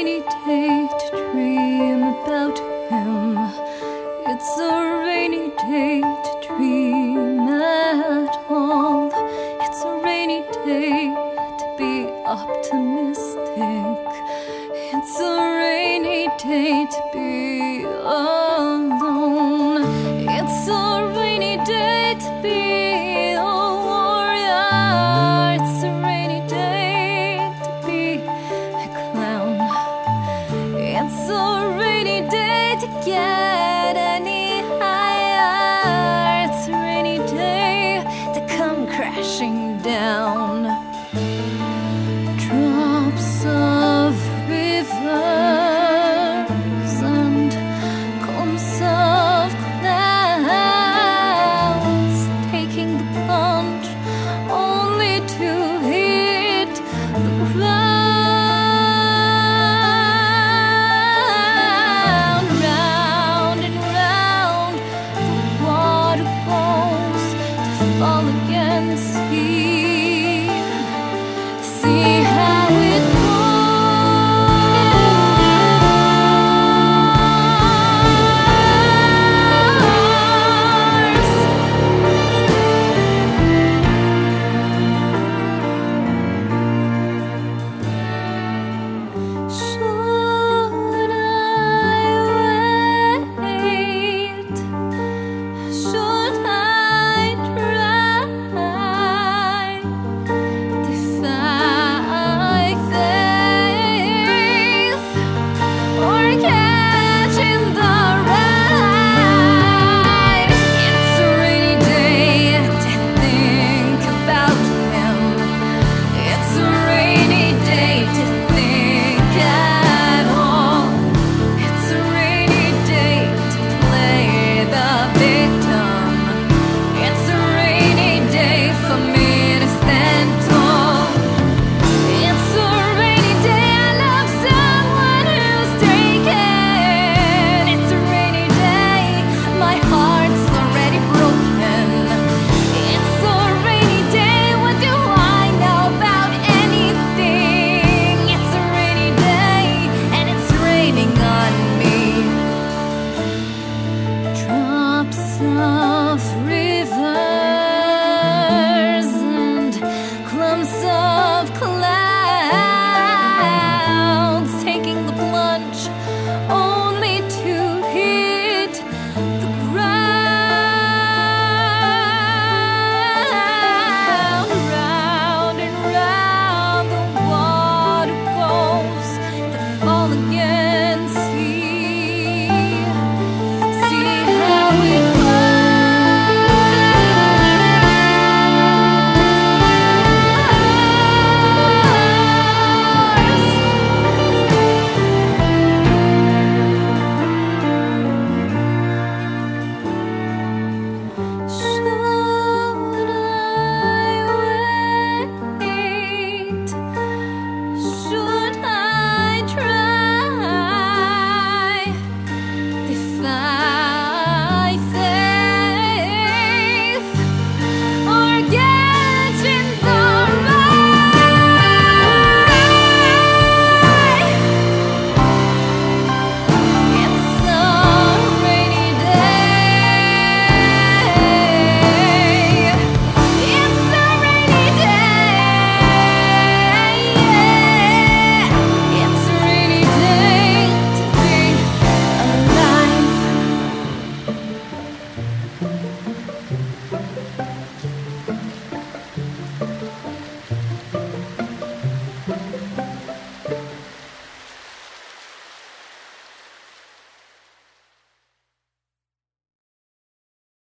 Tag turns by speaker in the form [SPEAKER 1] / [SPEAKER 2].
[SPEAKER 1] rainy day to dream about him. It's a rainy day to dream at all. It's a rainy day to be optimistic. It's a rainy day to be alone. It's a rainy day to be a warrior. It's a rainy day to be a clown. It's a rainy day to get